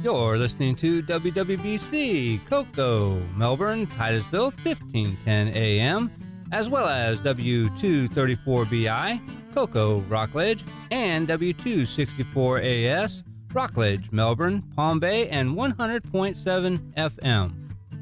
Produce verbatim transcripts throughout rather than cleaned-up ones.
You're listening to W W B C, Cocoa, Melbourne, Titusville, fifteen ten A M, as well as W two thirty-four B I, Cocoa, Rockledge, and W two sixty-four A S, Rockledge, Melbourne, Palm Bay, and one hundred point seven F M.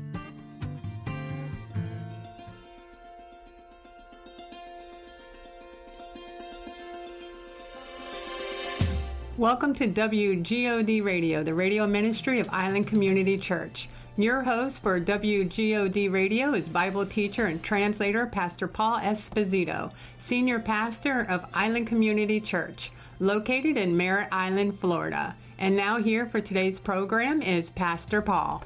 Welcome to W G O D Radio, the radio ministry of Island Community Church. Your host for W G O D Radio is Bible teacher and translator Pastor Paul Esposito, senior pastor of Island Community Church, located in Merritt Island, Florida. And now here for today's program is Pastor Paul.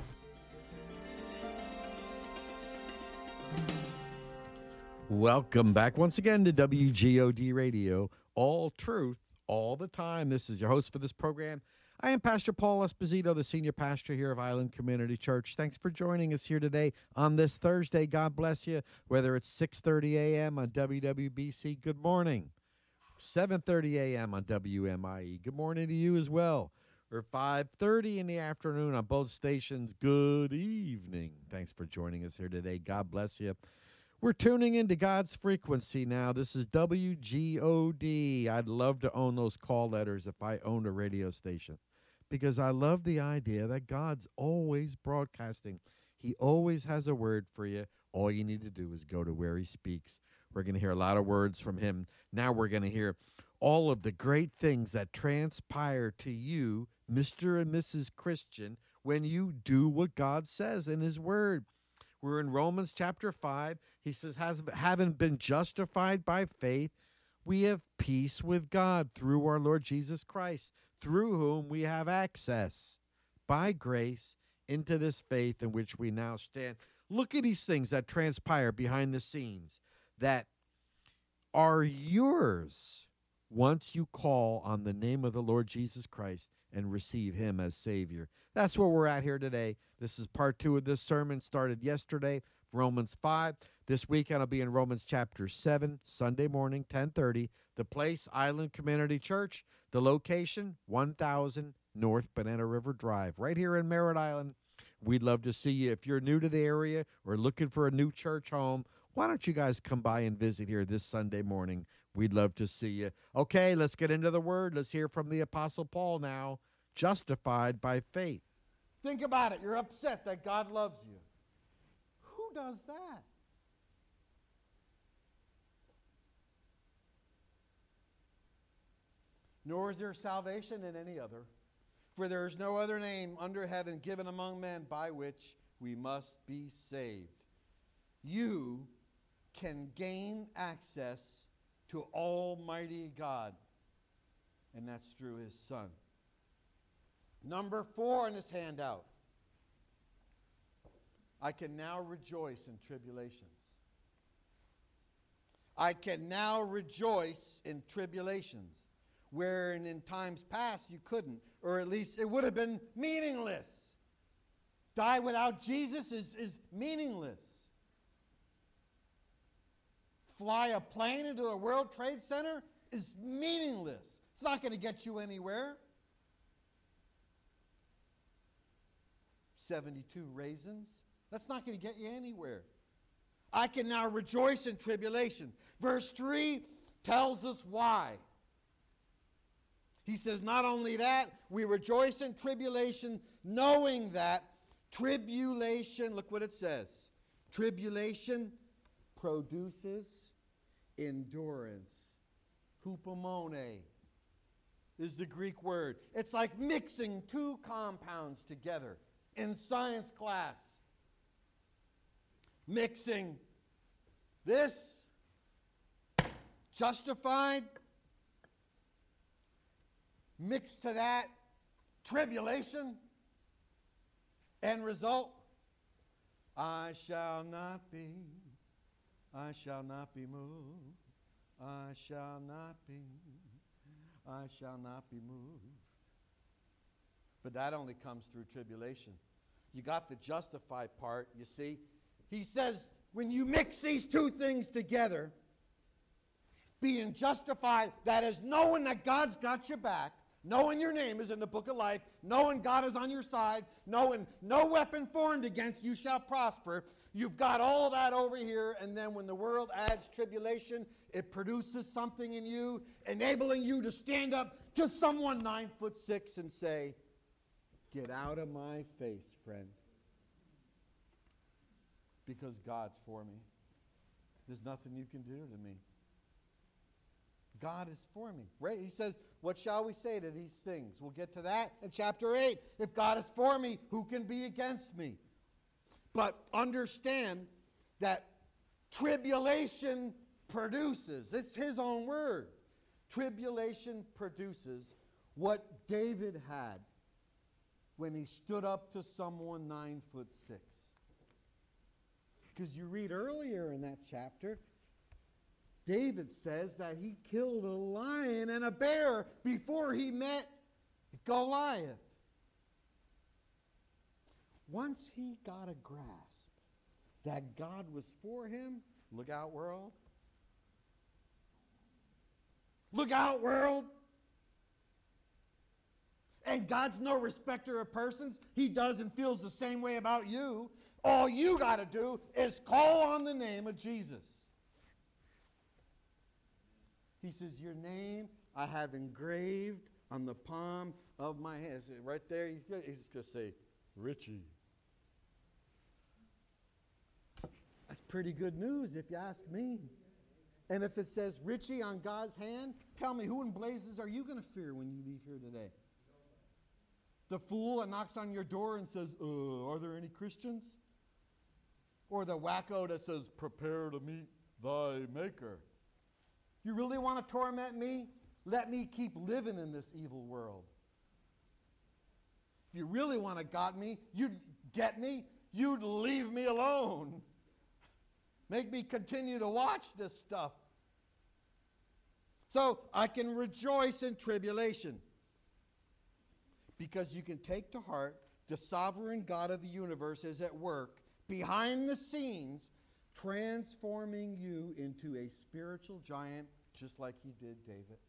Welcome back once again to W G O D Radio, all truth, all the time. This is your host for this program. I am Pastor Paul Esposito, the senior pastor here of Island Community Church. Thanks for joining us here today on this Thursday. God bless you. Whether it's six thirty A M on W W B C, good morning. seven thirty A M on W M I E, good morning to you as well. Or five thirty in the afternoon on both stations, good evening. Thanks for joining us here today. God bless you. We're tuning into God's frequency now. This is W G O D. I'd love to own those call letters if I owned a radio station, because I love the idea that God's always broadcasting. He always has a word for you. All you need to do is go to where he speaks. We're going to hear a lot of words from him. Now we're going to hear all of the great things that transpire to you, Mister and Missus Christian, when you do what God says in his word. We're in Romans chapter five. He says, Has, having been justified by faith, we have peace with God through our Lord Jesus Christ, through whom we have access by grace into this faith in which we now stand. Look at these things that transpire behind the scenes that are yours once you call on the name of the Lord Jesus Christ and receive him as Savior. That's where we're at here today. This is part two of this sermon, started yesterday, Romans five. This weekend I'll be in Romans chapter seven, Sunday morning, ten thirty. The place, Island Community Church. The location, one thousand North Banana River Drive, right here in Merritt Island. We'd love to see you. If you're new to the area or looking for a new church home, why don't you guys come by and visit here this Sunday morning? We'd love to see you. Okay, let's get into the word. Let's hear from the Apostle Paul now, justified by faith. Think about it. You're upset that God loves you. Who does that? Nor is there salvation in any other, for there is no other name under heaven given among men by which we must be saved. You can gain access to Almighty God, and that's through his Son. Number four in this handout, I can now rejoice in tribulations. I can now rejoice in tribulations, wherein in times past you couldn't, or at least it would have been meaningless. Die without Jesus is, is meaningless. Fly a plane into a World Trade Center is meaningless. It's not going to get you anywhere. seventy-two raisins, that's not going to get you anywhere. I can now rejoice in tribulation. Verse three tells us why. He says, not only that, we rejoice in tribulation, knowing that tribulation, look what it says, tribulation produces endurance. Hupomone is the Greek word. It's like mixing two compounds together in science class. Mixing this, justified, mixed to that, tribulation, end result, I shall not be, I shall not be moved, I shall not be, I shall not be moved. But that only comes through tribulation. You got the justified part, you see. He says, when you mix these two things together, being justified, that is knowing that God's got your back, knowing your name is in the book of life, knowing God is on your side, knowing no weapon formed against you shall prosper. You've got all that over here, and then when the world adds tribulation, it produces something in you, enabling you to stand up to someone nine foot six and say, get out of my face, friend. Because God's for me. There's nothing you can do to me. God is for me. Right? He says, what shall we say to these things? We'll get to that in chapter eight. If God is for me, who can be against me? But understand that tribulation produces, it's his own word. Tribulation produces what David had when he stood up to someone nine foot six. Because you read earlier in that chapter, David says that he killed a lion and a bear before he met Goliath. Once he got a grasp that God was for him, look out, world. Look out, world. And God's no respecter of persons. He does and feels the same way about you. All you got to do is call on the name of Jesus. He says, your name I have engraved on the palm of my hand. Right there, he's going to say, Richie. That's pretty good news if you ask me. And if it says Richie on God's hand, tell me, who in blazes are you going to fear when you leave here today? The fool that knocks on your door and says, uh, are there any Christians? Or the wacko that says, prepare to meet thy maker. You really want to torment me? Let me keep living in this evil world. If you really want to got me, you'd get me, you'd leave me alone. Make me continue to watch this stuff. So I can rejoice in tribulation. Because you can take to heart the sovereign God of the universe is at work behind the scenes, transforming you into a spiritual giant just like he did David.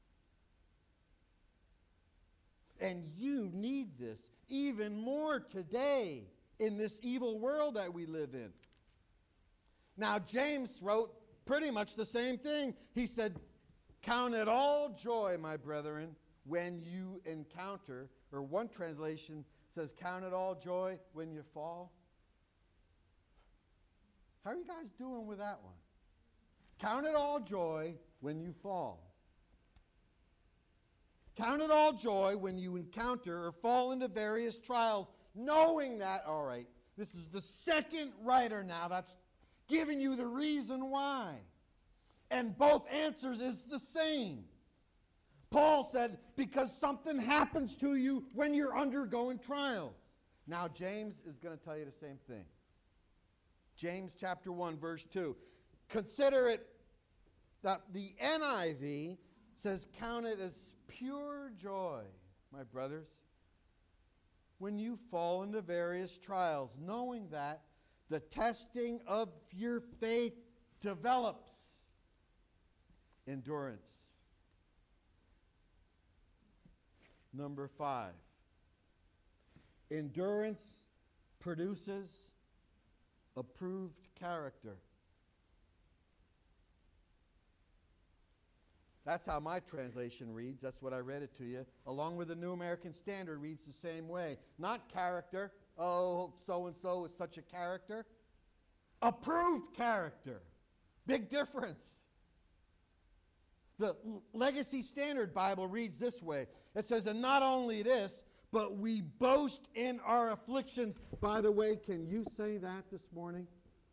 And you need this even more today in this evil world that we live in. Now, James wrote pretty much the same thing. He said, count it all joy, my brethren, when you encounter, or one translation says, count it all joy when you fall. How are you guys doing with that one? Count it all joy when you fall. Count it all joy when you encounter or fall into various trials, knowing that, all right, this is the second writer now that's giving you the reason why. And both answers is the same. Paul said, because something happens to you when you're undergoing trials. Now, James is going to tell you the same thing. James chapter one, verse two. Consider it, that the N I V says, count it as pure joy, my brothers, when you fall into various trials, knowing that the testing of your faith develops endurance. Number five, endurance produces approved character. That's how my translation reads. That's what I read it to you. Along with the New American Standard reads the same way. Not character. Oh, so-and-so is such a character. Approved character. Big difference. The Legacy Standard Bible reads this way. It says, and not only this, but we boast in our afflictions. By the way, can you say that this morning?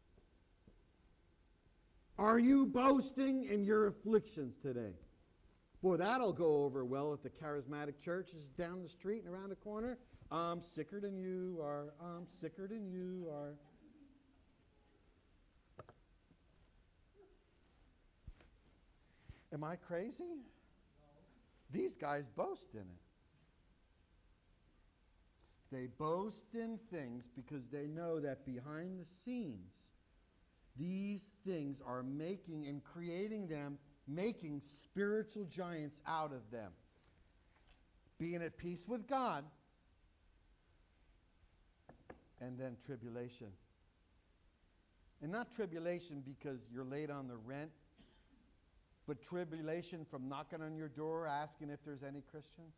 Are you boasting in your afflictions today? Boy, that'll go over well at the charismatic church is down the street and around the corner. I'm sicker than you are. I'm sicker than you are. Am I crazy? No. These guys boast in it. They boast in things because they know that behind the scenes, these things are making and creating them, making spiritual giants out of them. being at peace with God, and then tribulation. And not tribulation because you're late on the rent, but tribulation from knocking on your door asking if there's any Christians.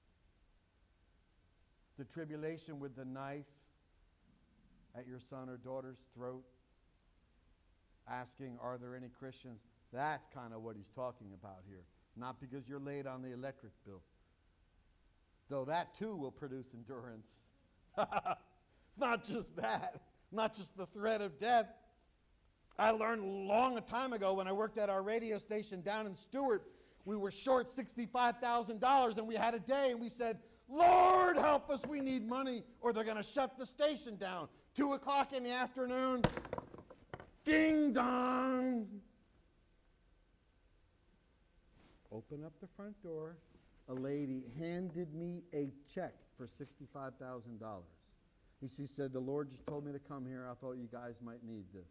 The tribulation with the knife at your son or daughter's throat, asking, are there any Christians? That's kind of what he's talking about here. Not because you're late on the electric bill. Though that too will produce endurance. It's not just that. Not just the threat of death. I learned long a time ago when I worked at our radio station down in Stewart, we were short sixty-five thousand dollars and we had a day and we said, Lord, help us, we need money or they're going to shut the station down. Two o'clock in the afternoon, ding dong. Open up the front door. A lady handed me a check for sixty-five thousand dollars. She said, the Lord just told me to come here. I thought you guys might need this.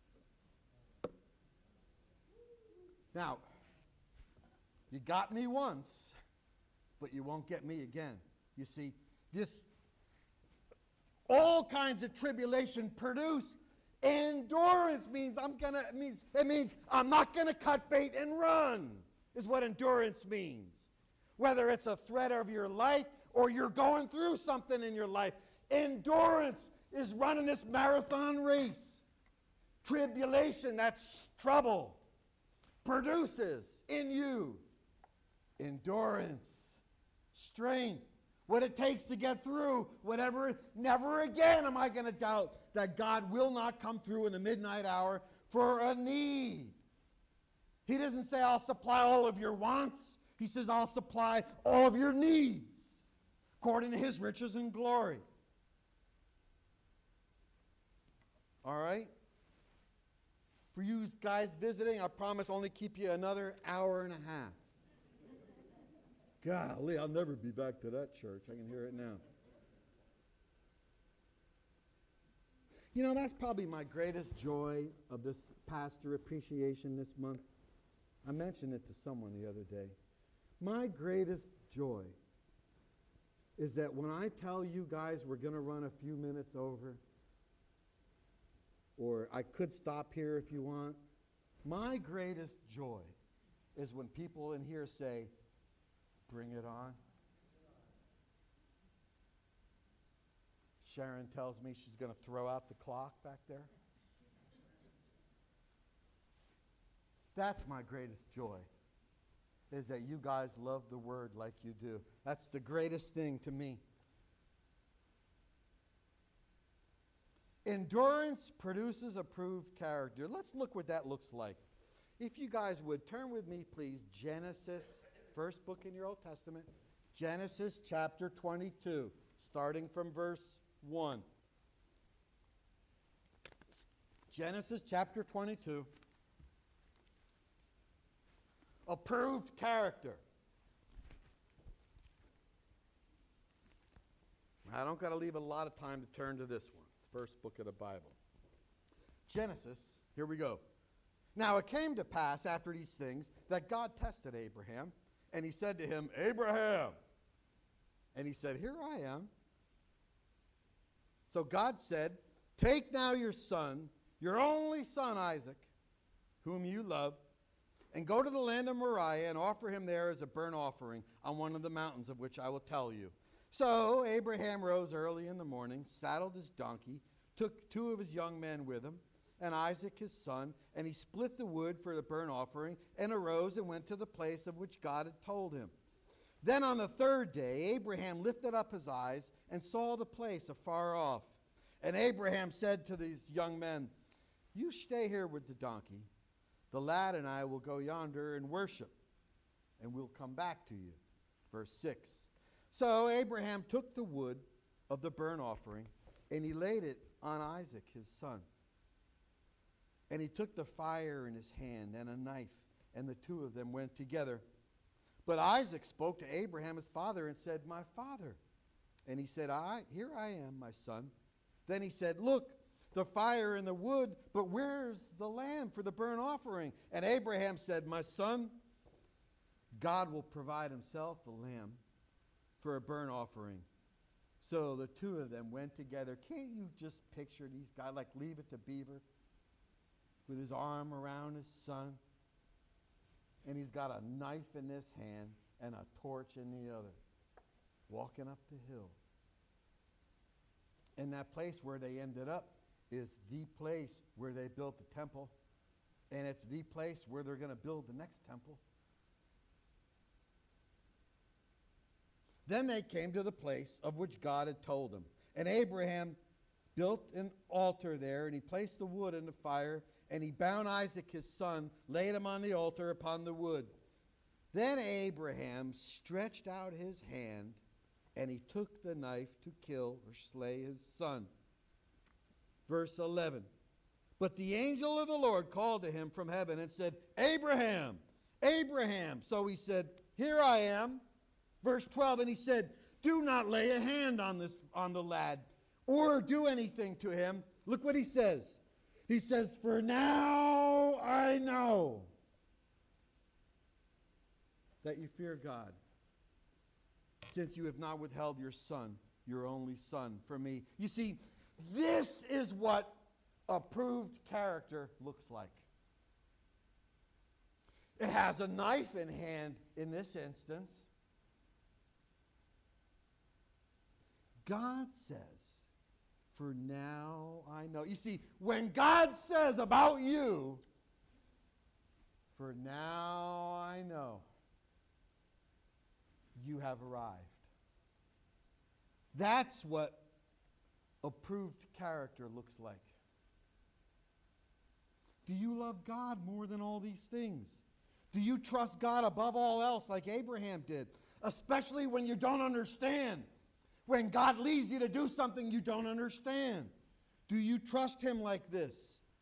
Now, you got me once, but you won't get me again. You see, this, all kinds of tribulation produce endurance. Means I'm gonna means it means I'm not gonna cut bait and run, is what endurance means. Whether it's a threat of your life or you're going through something in your life, endurance is running this marathon race. Tribulation, that's trouble, produces in you endurance, strength, what it takes to get through whatever. Never again am I going to doubt that God will not come through in the midnight hour for a need. He doesn't say, I'll supply all of your wants. He says, I'll supply all of your needs according to his riches and glory. All right? For you guys visiting, I promise only keep you another hour and a half. Golly, I'll never be back to that church. I can hear it now. You know, that's probably my greatest joy of this pastor appreciation this month. I mentioned it to someone the other day. My greatest joy is that when I tell you guys we're going to run a few minutes over, or I could stop here if you want, my greatest joy is when people in here say, bring it on. Sharon tells me she's going to throw out the clock back there. That's my greatest joy, is that you guys love the word like you do. That's the greatest thing to me. Endurance produces approved character. Let's look what that looks like. If you guys would, turn with me, please, Genesis, first book in your Old Testament, Genesis chapter twenty-two, starting from verse one. Genesis chapter twenty-two. Approved character. I don't got to leave a lot of time to turn to this one. First book of the Bible. Genesis, here we go. Now it came to pass after these things that God tested Abraham, and he said to him, Abraham. And he said, here I am. So God said, take now your son, your only son Isaac, whom you love, and go to the land of Moriah and offer him there as a burnt offering on one of the mountains of which I will tell you. So Abraham rose early in the morning, saddled his donkey, took two of his young men with him, and Isaac his son, and he split the wood for the burnt offering, and arose and went to the place of which God had told him. Then on the third day Abraham lifted up his eyes and saw the place afar off. And Abraham said to these young men, you stay here with the donkey. The lad and I will go yonder and worship, and we'll come back to you. Verse six. So Abraham took the wood of the burnt offering, and he laid it on Isaac his son. And he took the fire in his hand and a knife, and the two of them went together. But Isaac spoke to Abraham his father and said, my father. And he said, I, here I am, my son. Then he said, look, the fire and the wood, but where's the lamb for the burnt offering? And Abraham said, my son, God will provide himself a lamb for a burnt offering. So the two of them went together. Can't you just picture these guys like Leave It to Beaver with his arm around his son? And he's got a knife in this hand and a torch in the other, walking up the hill. And that place where they ended up is the place where they built the temple. And it's the place where they're going to build the next temple. Then they came to the place of which God had told them. And Abraham built an altar there, and he placed the wood in the fire, and he bound Isaac his son, laid him on the altar upon the wood. Then Abraham stretched out his hand, and he took the knife to kill or slay his son. Verse eleven. But the angel of the Lord called to him from heaven and said, Abraham, Abraham. So he said, Here I am. Verse twelve, and he said, Do not lay a hand on this on the lad, or do anything to him. Look what he says. He says, For now I know that you fear God, since you have not withheld your son, your only son, from me. You see, this is what approved character looks like. It has a knife in hand in this instance. God says, For now I know. You see, when God says about you, For now I know, you have arrived. That's what approved character looks like. Do you love God more than all these things? Do you trust God above all else like Abraham did? Especially when you don't understand. When God leads you to do something you don't understand. Do you trust him like this?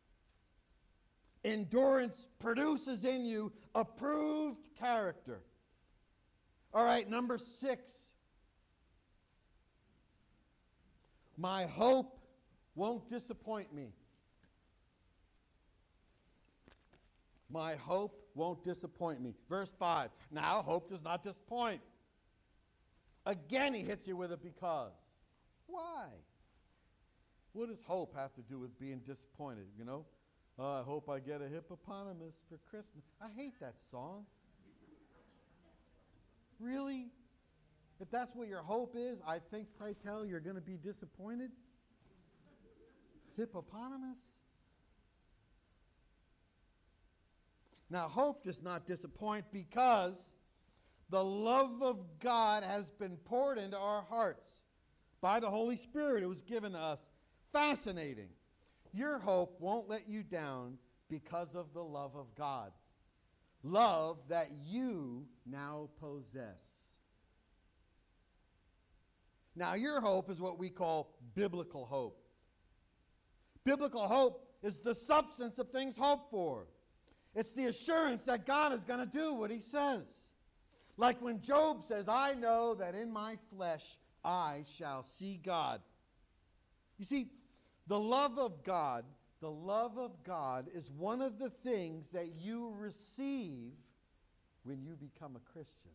Endurance produces in you approved character. All right, number six. My hope won't disappoint me. My hope won't disappoint me. Verse five. Now, hope does not disappoint. Again, he hits you with a because. Why? What does hope have to do with being disappointed, you know? Uh, I hope I get a hippopotamus for Christmas. I hate that song. Really? If that's what your hope is, I think, pray tell, you're going to be disappointed? Hippopotamus? Now, hope does not disappoint because the love of God has been poured into our hearts by the Holy Spirit. It was given to us. Fascinating. Your hope won't let you down because of the love of God. Love that you now possess. Now, your hope is what we call biblical hope. Biblical hope is the substance of things hoped for. It's the assurance that God is going to do what he says. Like when Job says, I know that in my flesh I shall see God. You see, the love of God, the love of God is one of the things that you receive when you become a Christian.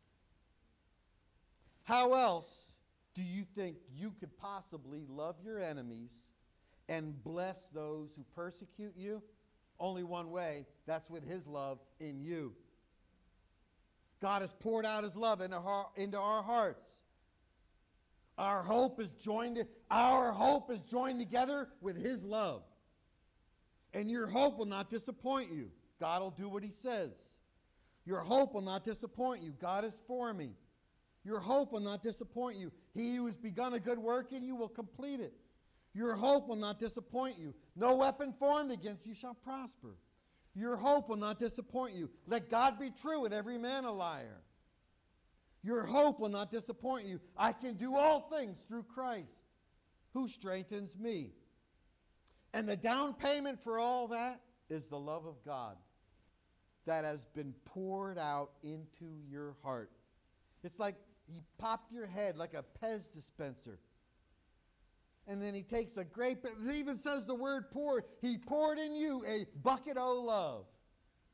How else do you think you could possibly love your enemies and bless those who persecute you? Only one way, that's with his love in you. God has poured out his love into our, into our hearts. Our hope is joined, our hope is joined together with his love. And your hope will not disappoint you. God will do what he says. Your hope will not disappoint you. God is for me. Your hope will not disappoint you. He who has begun a good work in you will complete it. Your hope will not disappoint you. No weapon formed against you shall prosper. Your hope will not disappoint you. Let God be true and every man a liar. Your hope will not disappoint you. I can do all things through Christ, who strengthens me. And the down payment for all that is the love of God that has been poured out into your heart. It's like he popped your head like a Pez dispenser. And then he takes a great, it even says the word poured. He poured in you a bucket of love.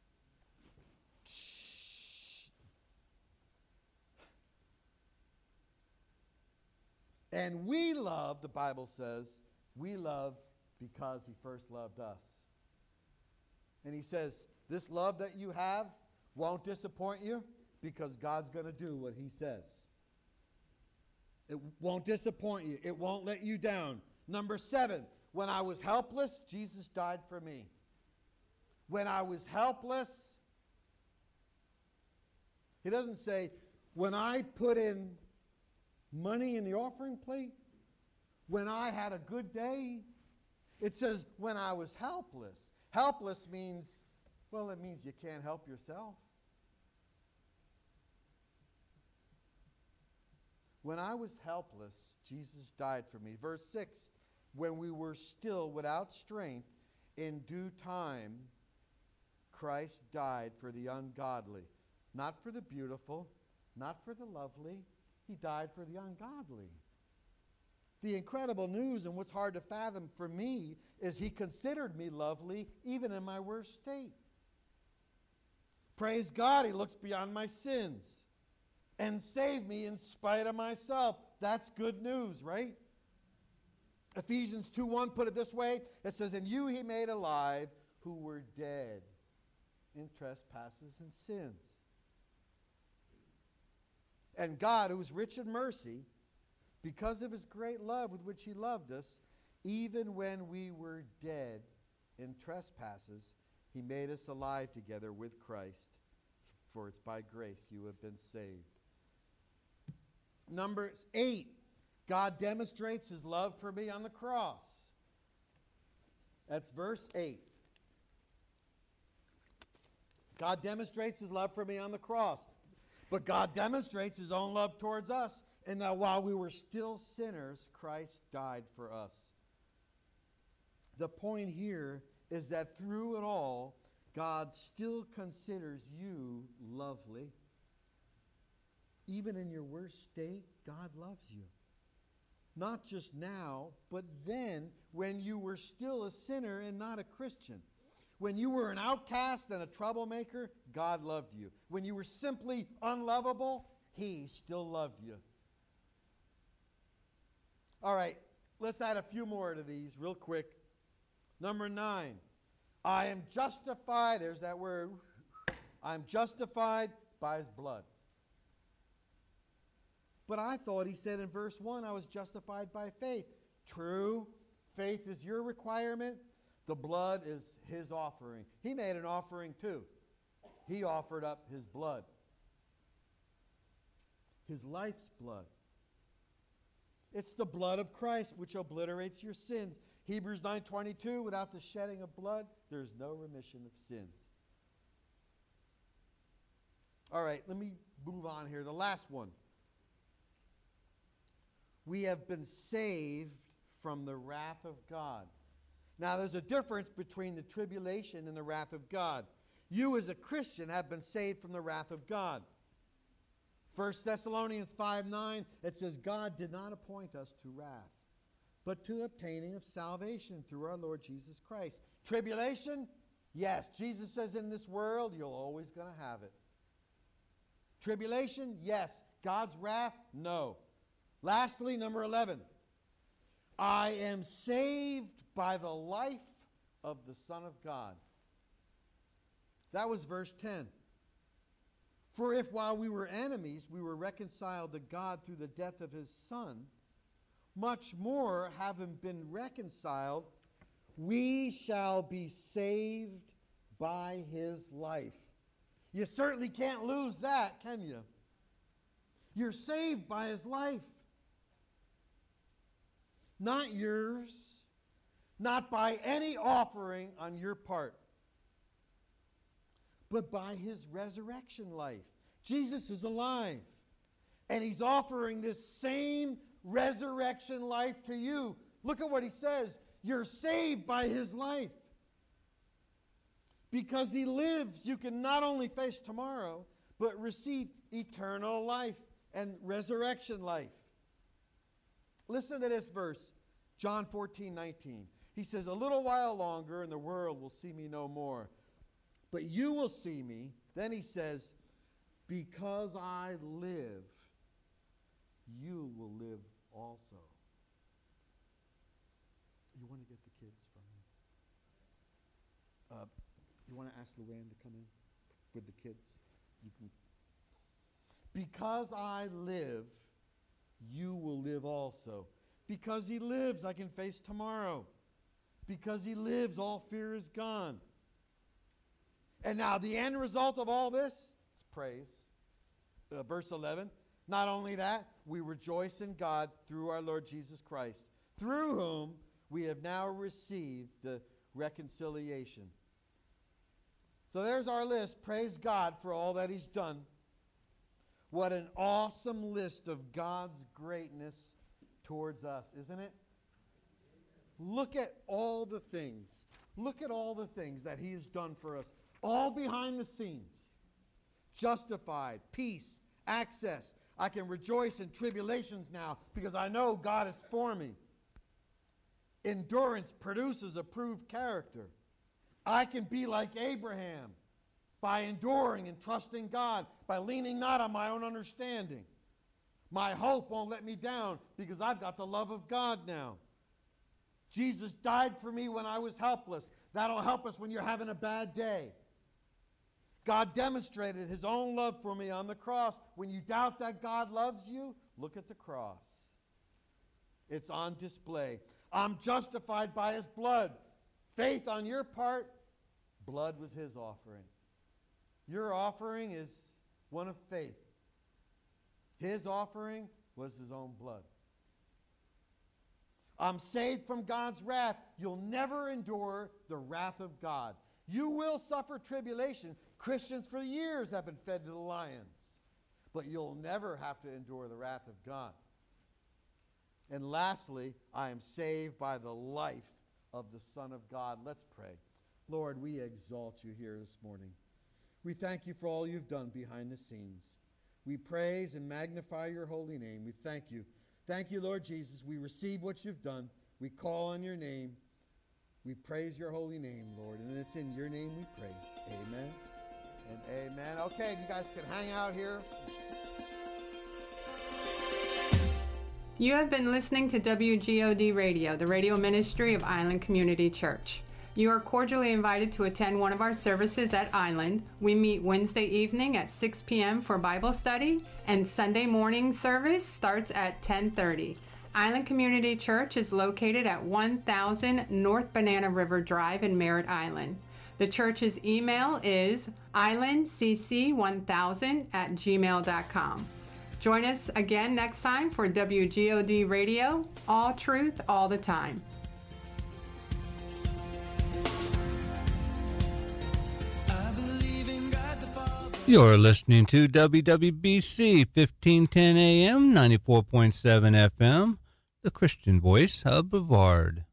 Shh. And we love, the Bible says, we love because he first loved us. And he says, this love that you have won't disappoint you because God's going to do what he says. It won't disappoint you. It won't let you down. Number seven, when I was helpless, Jesus died for me. When I was helpless, he doesn't say, when I put in money in the offering plate, when I had a good day. It says, when I was helpless. Helpless means, well, it means you can't help yourself. When I was helpless, Jesus died for me. Verse six, when we were still without strength, in due time, Christ died for the ungodly. Not for the beautiful, not for the lovely. He died for the ungodly. The incredible news, and what's hard to fathom for me, is he considered me lovely even in my worst state. Praise God, he looks beyond my sins and saved me in spite of myself. That's good news, right? Ephesians two one put it this way. It says, "And you he made alive who were dead in trespasses and sins." And God, who is rich in mercy, because of his great love with which he loved us, even when we were dead in trespasses, he made us alive together with Christ. For it's by grace you have been saved. Number eight, God demonstrates his love for me on the cross. That's verse eight. God demonstrates his love for me on the cross. But God demonstrates his own love towards us. And that while we were still sinners, Christ died for us. The point here is that through it all, God still considers you lovely. Even in your worst state, God loves you. Not just now, but then when you were still a sinner and not a Christian. When you were an outcast and a troublemaker, God loved you. When you were simply unlovable, he still loved you. All right, let's add a few more to these real quick. Number nine, I am justified, there's that word, I am justified by his blood. But I thought he said in verse one, I was justified by faith. True, faith is your requirement. The blood is his offering. He made an offering too. He offered up his blood. His life's blood. It's the blood of Christ which obliterates your sins. Hebrews nine twenty-two, without the shedding of blood, there's no remission of sins. All right, let me move on here. The last one. We have been saved from the wrath of God. Now, there's a difference between the tribulation and the wrath of God. You as a Christian have been saved from the wrath of God. First Thessalonians five nine, it says, God did not appoint us to wrath, but to obtaining of salvation through our Lord Jesus Christ. Tribulation? Yes. Jesus says in this world, you're always going to have it. Tribulation? Yes. God's wrath? No. Lastly, number eleven. I am saved by the life of the Son of God. That was verse ten. For if while we were enemies, we were reconciled to God through the death of his Son, much more, having been reconciled, we shall be saved by his life. You certainly can't lose that, can you? You're saved by his life. Not yours, not by any offering on your part, but by his resurrection life. Jesus is alive, and he's offering this same resurrection life to you. Look at what he says. You're saved by his life. Because he lives, you can not only face tomorrow, but receive eternal life and resurrection life. Listen to this verse, John fourteen nineteen. He says, a little while longer and the world will see me no more. But you will see me. Then he says, because I live, you will live also. get the kids from you? Uh, you want to ask Luann to come in with the kids? You can. Because I live, you will live also. Because he lives, I can face tomorrow. Because he lives, all fear is gone. And now the end result of all this is praise. Uh, verse eleven, not only that, we rejoice in God through our Lord Jesus Christ, through whom we have now received the reconciliation. So there's our list. Praise God for all that he's done. What an awesome list of God's greatness towards us, isn't it? Look at all the things. Look at all the things that he has done for us, all behind the scenes. Justified, peace, access. I can rejoice in tribulations now because I know God is for me. Endurance produces approved character. I can be like Abraham by enduring and trusting God, by leaning not on my own understanding. My hope won't let me down because I've got the love of God now. Jesus died for me when I was helpless. That'll help us when you're having a bad day. God demonstrated his own love for me on the cross. When you doubt that God loves you, look at the cross. It's on display. I'm justified by his blood. Faith on your part, blood was his offering. Your offering is one of faith. His offering was his own blood. I'm saved from God's wrath. You'll never endure the wrath of God. You will suffer tribulation. Christians for years have been fed to the lions. But you'll never have to endure the wrath of God. And lastly, I am saved by the life of the Son of God. Let's pray. Lord, we exalt you here this morning. We thank you for all you've done behind the scenes. We praise and magnify your holy name. We thank you. Thank you, Lord Jesus. We receive what you've done. We call on your name. We praise your holy name, Lord. And it's in your name we pray. Amen and amen. Okay, you guys can hang out here. You have been listening to W G O D Radio, the radio ministry of Island Community Church. You are cordially invited to attend one of our services at Island. We meet Wednesday evening at six p.m. for Bible study, and Sunday morning service starts at ten thirty. Island Community Church is located at one thousand North Banana River Drive in Merritt Island. The church's email is island c c one thousand at gmail dot com. Join us again next time for W G O D Radio, all truth, all the time. You're listening to W W B C fifteen ten A M, ninety-four point seven F M, the Christian voice of Brevard.